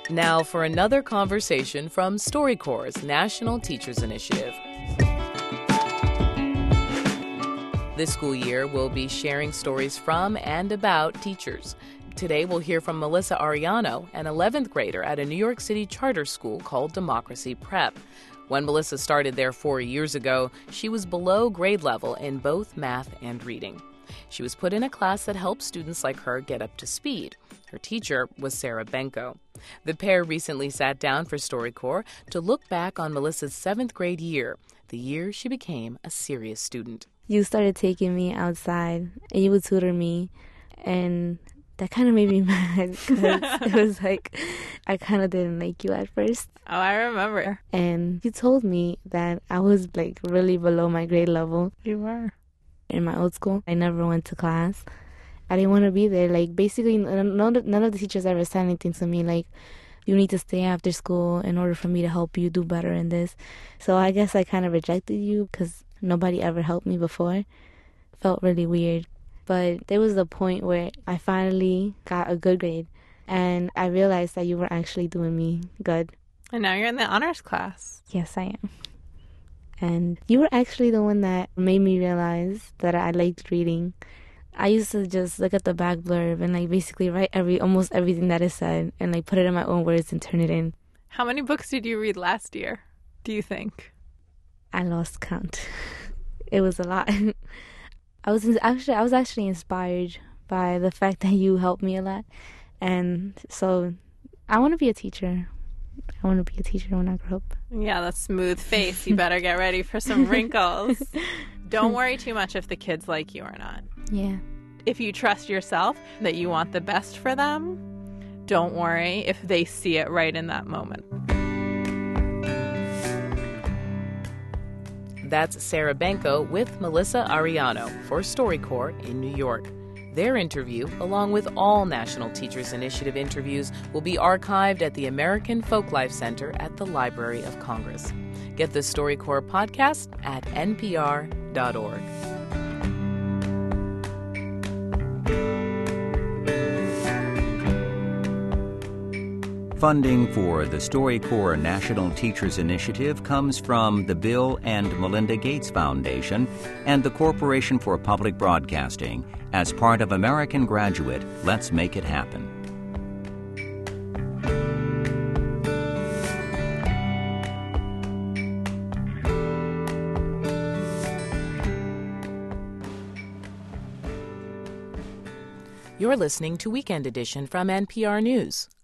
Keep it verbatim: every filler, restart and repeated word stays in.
Now for another conversation from StoryCorps' National Teachers Initiative. This school year, we'll be sharing stories from and about teachers. Today, we'll hear from Melissa Arellano, an eleventh grader at a New York City charter school called Democracy Prep. When Melissa started there four years ago, she was below grade level in both math and reading. She was put in a class that helped students like her get up to speed. Her teacher was Sarah Benko. The pair recently sat down for StoryCorps to look back on Melissa's seventh grade year, the year she became a serious student. You started taking me outside, and you would tutor me, and that kind of made me mad because it was like I kind of didn't like you at first. Oh, I remember. And you told me that I was like really below my grade level. You were. In my old school, I never went to class. I didn't want to be there. Like, basically, none of, none of the teachers ever said anything to me like, you need to stay after school in order for me to help you do better in this. So I guess I kind of rejected you because nobody ever helped me before. Felt really weird. But there was a point where I finally got a good grade, and I realized that you were actually doing me good. And now you're in the honors class. Yes, I am. And you were actually the one that made me realize that I liked reading. I used to just look at the back blurb and like basically write every almost everything that is said and like put it in my own words and turn it in. How many books did you read last year, do you think? I lost count. It was a lot. I was actually I was actually inspired by the fact that you helped me a lot. And so I want to be a teacher. I want to be a teacher when I grow up. Yeah, that smooth face. You better get ready for some wrinkles. Don't worry too much if the kids like you or not. Yeah. If you trust yourself that you want the best for them, don't worry if they see it right in that moment. That's Sarah Benko with Melissa Arellano for StoryCorps in New York. Their interview, along with all National Teachers Initiative interviews, will be archived at the American Folklife Center at the Library of Congress. Get the StoryCorps podcast at N P R dot org. Funding for the StoryCorps National Teachers Initiative comes from the Bill and Melinda Gates Foundation and the Corporation for Public Broadcasting as part of American Graduate Let's Make It Happen. You're listening to Weekend Edition from N P R News.